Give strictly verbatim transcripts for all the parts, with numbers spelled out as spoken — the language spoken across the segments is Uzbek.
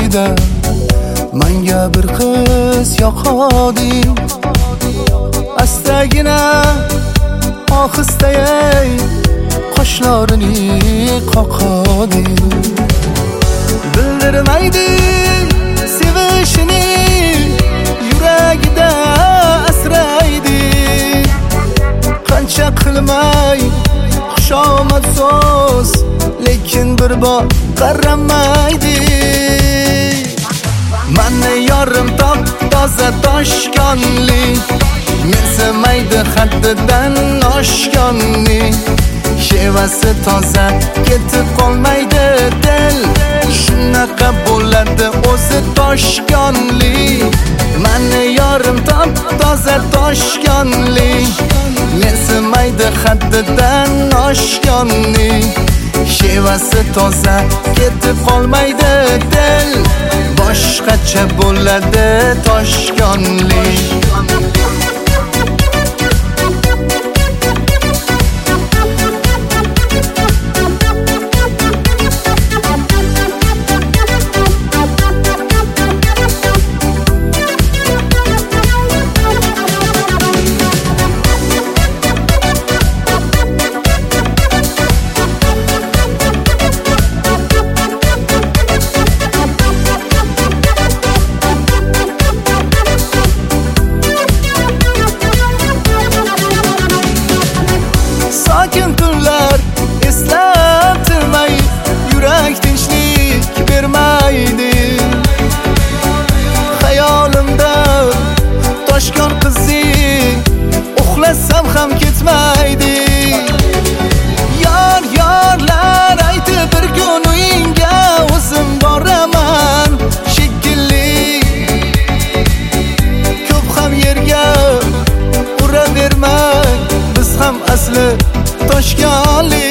payda menga bir qiz yoqadi. Astagina ohistayay qoshlarini qoqadi. Bildirmaydi sevishini yuragida asraydi. Qancha qilmay xushomad so'z, lekin bir bor qaramaydi. Mani yorim top toza toshganli, mensimaydi haddidan oshganni. Shevasi toza ketib qolmaydi dil, shunaqa bo'ladi o'zi toshganli. Mani yorim top toza toshganli, mensimaydi haddidan oshganni. Shevasi toza ketib qolmaydi dil, boshqacha bo'ladi toshganli. Sakin tunlar eslatmay, yurak tinchlik bermaydi. Xayolimda toshgan qizing uxlasam ham ketmaydi. Yor yorlar aytib bir kun uyingga o'zim boraman shekilli. Ko'p ham yerga uravermay, biz ham asli toshganli.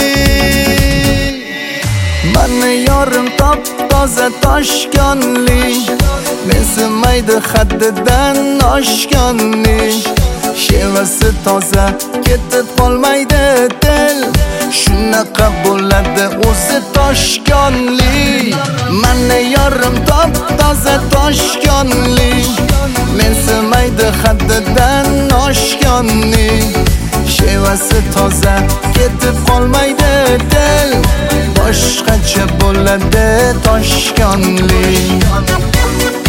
Mani yorim top toza toshganli, mensimaydi haddidan oshganni. Shevasi toza ketib qolmaydi dil, shunaqa bo'ladi o'zi toshganli. Mani yorim top toza toshganli, mensimaydi haddidan oshganni. Shevasi toza ketib qolmaydi dil, boshqacha bo'ladi toshganli.